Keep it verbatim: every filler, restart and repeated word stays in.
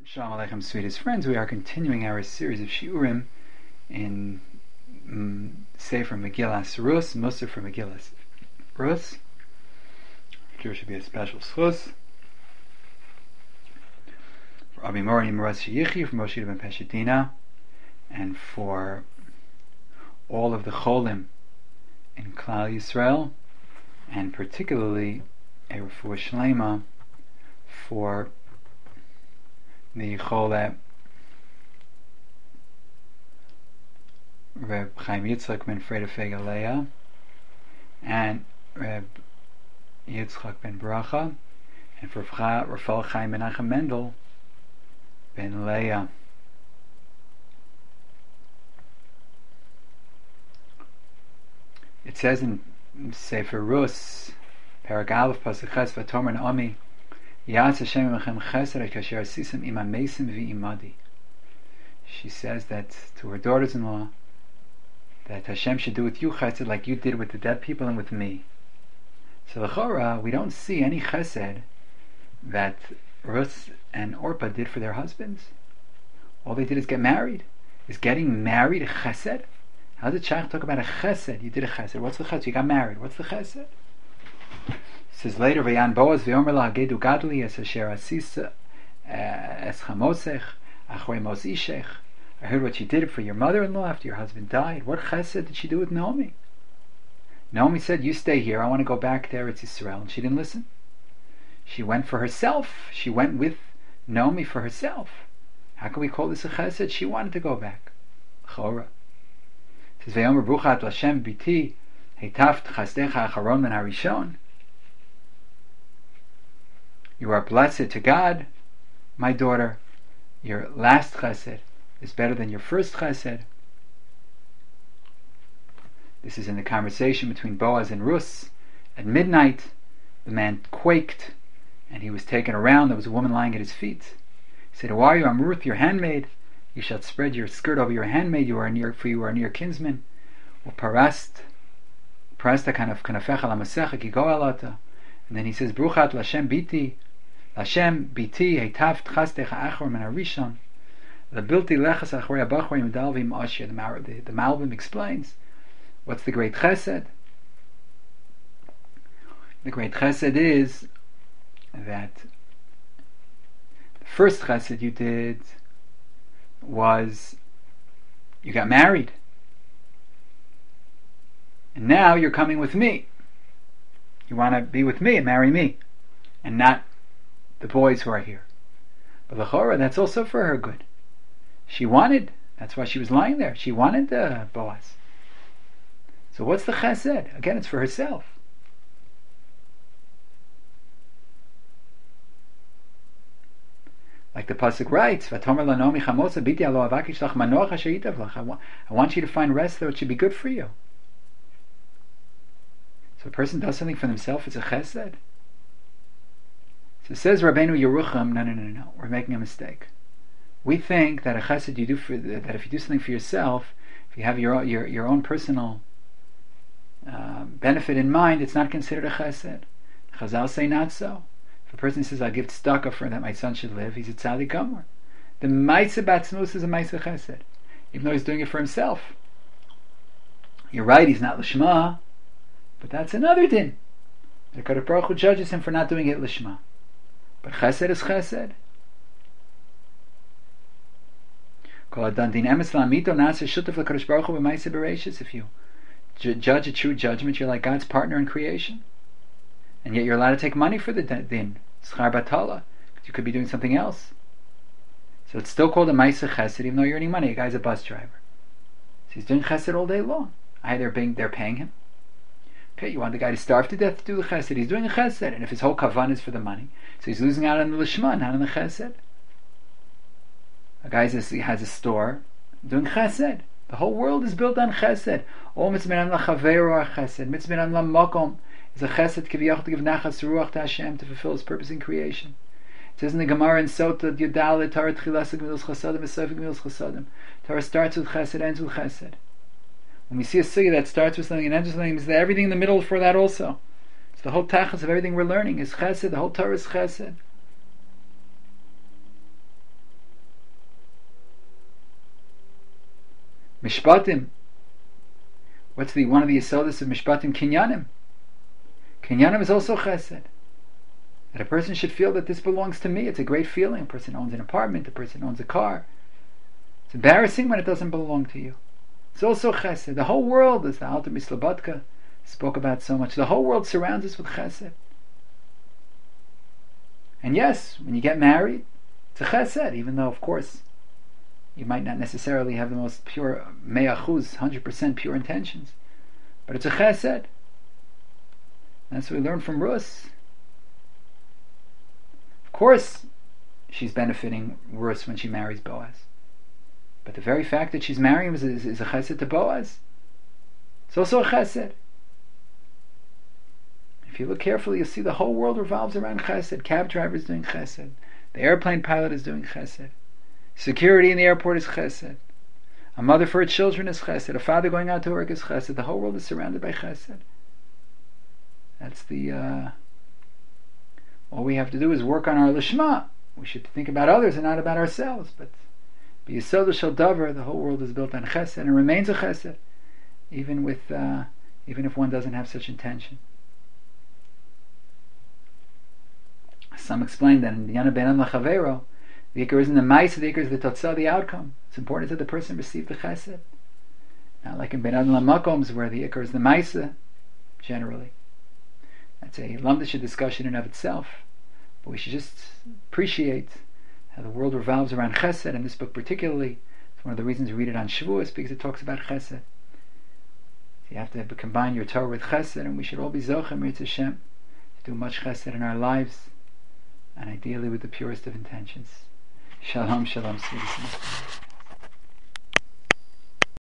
Shalom Aleichem, sweetest friends. We are continuing our series of shiurim in um, Sefer Megillas Rus, Musar for Megillas Rus. There should be a special schus for Abimori Meras Sheyichi, for Moshe ben Peshadina, and for all of the cholim in Klal Yisrael, and particularly a refuah shlema for the Chole Reb Chaim Yitzchak ben Freda Fegalea and Reb Yitzchak ben Bracha, and for Rafael Chaim Menachem Mendel ben Leah. It says in Sefer Rus, Parag Aleph Pasuk Ches, Vatomer Naomi, Yatz Hashem imachem chesed kasher asisim imam mesim v'imadi. She says that to her daughters-in-law that Hashem should do with you chesed like you did with the dead people and with me. So l'chora, we don't see any chesed that Rus and Orpah did for their husbands. All they did is get married. Is getting married a chesed? How does Shach talk about a chesed? You did a chesed. What's the chesed? You got married. What's the chesed? It says later, Vayan Boaz v'yomer la hagedu gadli es asher asisa es chamosech achrei mos ishech. I heard what you did for your mother-in-law after your husband died. What chesed did she do with Naomi? Naomi said, you stay here, I want to go back to Eretz Yisrael. And she didn't listen. She went for herself. She went with Naomi for herself. How can we call this a chesed? She wanted to go back. Chora. It says, Vayomer bruchat l'Hashem biti heitaft chasdecha acharon ben harishon. You are blessed to God, my daughter. Your last chesed is better than your first chesed. This is in the conversation between Boaz and Rus. At midnight, the man quaked, and he was taken around. There was a woman lying at his feet. He said, who are you? I'm Ruth, your handmaid. You shall spread your skirt over your handmaid. You are near, for you are near kinsman. Uparast, parasta kanafecha lamasecha ki go'alata. And then he says, Bruchat l'Hashem biti, Hashem biti heitav tchastecha achor men harishon, the bilti lechas achrei abachor yimdalvim ashir. The the Malbim explains what's the great chesed. The great chesed is that the first chesed you did was you got married, and now you're coming with me. You want to be with me and marry me, and not the boys who are here. But l'chora, that's also for her good. She wanted, that's why she was lying there. She wanted uh, Boaz. So what's the chesed? Again, it's for herself. Like the pasuk writes, "Vatomer lanomi chamosa biti alo avakish lach manoach asher yitav lach." I want you to find rest that it should be good for you. So a person does something for themselves, it's a chesed. So it says Rabbeinu Yerucham, no, no, no, no, we're making a mistake. We think that a chesed you do for that if you do something for yourself, if you have your your your own personal uh, benefit in mind, it's not considered a chesed. Chazal say not so. If a person says, "I'll give tzedakah for that my son should live," he's a tzaddik gomer. The ma'aseh batznos is a ma'aseh chesed, even though he's doing it for himself. You're right; he's not l'shma, but that's another din. The Kadosh Baruch Hu judges him for not doing it l'shma. But chesed is chesed. If you ju- judge a true judgment, you're like God's partner in creation. And yet you're allowed to take money for the din. Schar batala. Because you could be doing something else. So it's still called a ma'aseh chesed, even though you're earning money. A guy's a bus driver. So he's doing chesed all day long. Either being, they're paying him. Okay, you want the guy to starve to death to do the chesed. He's doing a chesed. And if his whole kavan is for the money, so he's losing out on the lishma, not on the chesed. A guy has a, has a store doing chesed. The whole world is built on chesed. All mitzvah la chaveru are chesed. Mitzvah la makom is a chesed kiviyach to give nachas ruach to Hashem to fulfill His purpose in creation. It says in the Gemara in Sota, Yudal Torah tchilas gemilos chasadim v'sofik gemilos chasadim. Torah starts with chesed, ends with chesed. When we see a sugya that starts with something and ends with something, is there everything in the middle for that also. So the whole tachas of everything we're learning is chesed. The whole Torah is chesed. Mishpatim. What's the one of the yesodis of Mishpatim? Kinyanim. Kinyanim is also chesed. That a person should feel that this belongs to me. It's a great feeling. A person owns an apartment. A person owns a car. It's embarrassing when it doesn't belong to you. It's also chesed. The whole world, as the Alter Mislabatka spoke about so much, the whole world surrounds us with chesed. And yes, when you get married, it's a chesed, even though, of course, you might not necessarily have the most pure, me'achuz, one hundred percent pure intentions. But it's a chesed. That's what we learn from Rus. Of course, she's benefiting Rus when she marries Boaz. But the very fact that she's marrying him is, is, is a chesed to Boaz. It's also a chesed. If you look carefully, you'll see the whole world revolves around chesed. Cab driver is doing chesed. The airplane pilot is doing chesed. Security in the airport is chesed. A mother for her children is chesed. A father going out to work is chesed. The whole world is surrounded by chesed. That's the... Uh, all we have to do is work on our lishma. We should think about others and not about ourselves. But b'yesod shel davar, the whole world is built on chesed and remains a chesed, even with, uh, even if one doesn't have such intention. Some explain that in Yana Ben Lachavero, the ikar isn't the ma'isa, the ikar is the totzah, the outcome. It's important that the person receive the chesed. Not like in Ben Adam Lamakoms, where the ikar is the ma'isa, generally. That's a lamdisha discussion in and of itself. But we should just appreciate how the world revolves around chesed, and this book particularly. It's one of the reasons we read it on Shavuos, because it talks about chesed. You have to combine your Torah with chesed, and we should all be zochem, Yirtzeh Hashem, to do much chesed in our lives, and ideally with the purest of intentions. Shalom, shalom, sweetie.